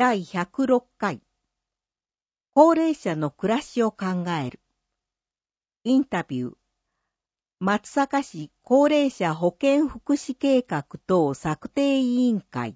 第106回高齢者の暮らしを考えるインタビュー松阪市高齢者保健福祉計画等策定委員会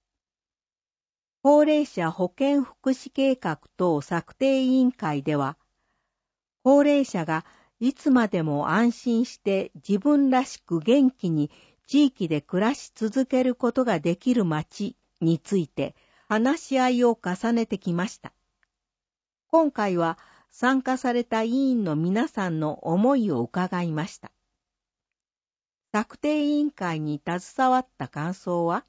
高齢者保健福祉計画等策定委員会では高齢者がいつまでも安心して自分らしく元気に地域で暮らし続けることができる町について話し合いを重ねてきました。今回は参加された委員の皆さんの思いを伺いました。策定委員会に携わった感想は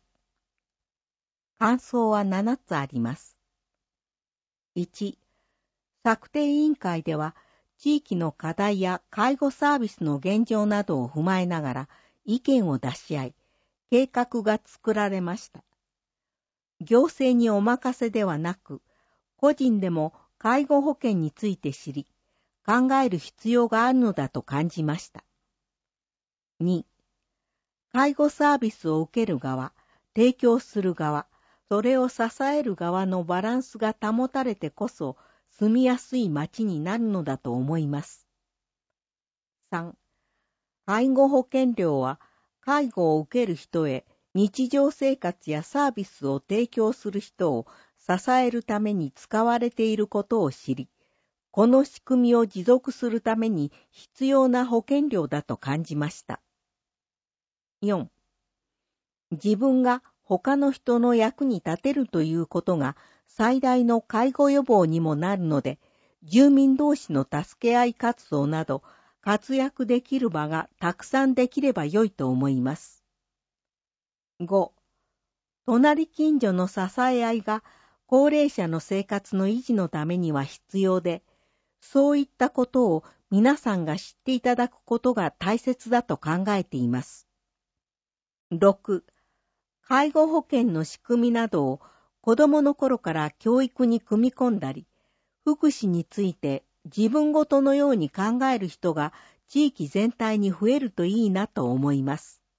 7つあります。1、策定委員会では地域の課題や介護サービスの現状などを踏まえながら意見を出し合い、計画が作られました。行政にお任せではなく、個人でも介護保険について知り、考える必要があるのだと感じました。2、介護サービスを受ける側、提供する側、それを支える側のバランスが保たれてこそ、住みやすい町になるのだと思います。3、介護保険料は、介護を受ける人へ、日常生活やサービスを提供する人を支えるために使われていることを知り、この仕組みを持続するために必要な保険料だと感じました。4. 自分が他の人の役に立てるということが最大の介護予防にもなるので、住民同士の助け合い活動など活躍できる場がたくさんできれば良いと思います。5. 隣近所の支え合いが高齢者の生活の維持のためには必要で、そういったことを皆さんが知っていただくことが大切だと考えています。6. 介護保険の仕組みなどを子どもの頃から教育に組み込んだり、福祉について自分ごとのように考える人が地域全体に増えるといいなと思います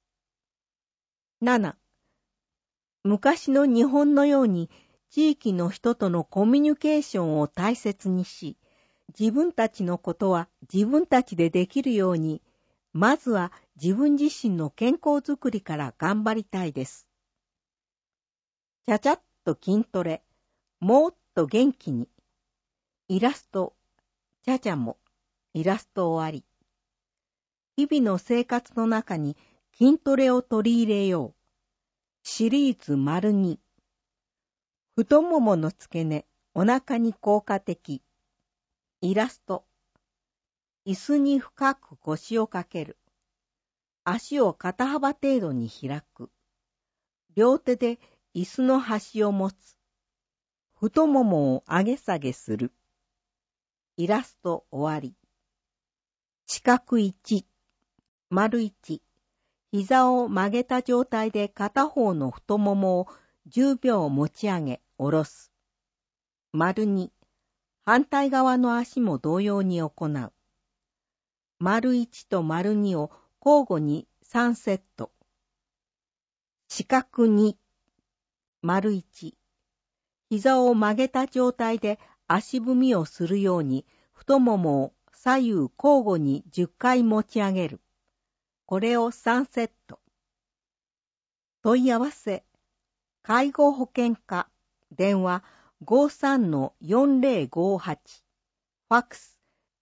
。7. 昔の日本のように地域の人とのコミュニケーションを大切にし、自分たちのことは自分たちでできるように、まずは自分自身の健康づくりから頑張りたいです。ちゃちゃっと筋トレ、もっと元気に。イラスト、ちゃちゃも、イラスト終わり。日々の生活の中に筋トレを取り入れよう。シリーズ2。太ももの付け根、お腹に効果的。イラスト。椅子に深く腰をかける。足を肩幅程度に開く。両手で椅子の端を持つ。太ももを上げ下げする。イラスト終わり。四角1、丸1。膝を曲げた状態で片方の太ももを10秒持ち上げ、下ろす。丸2。反対側の足も同様に行う。丸1と丸2を交互に3セット。四角2、丸1。膝を曲げた状態で足踏みをするように太ももを左右交互に10回持ち上げる。これを3セット。問い合わせ。介護保険課。電話 53-4058。ファックス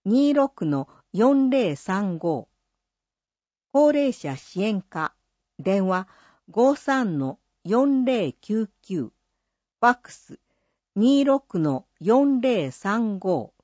26-4035。高齢者支援課。電話 53-4099。ファックス 26-4035。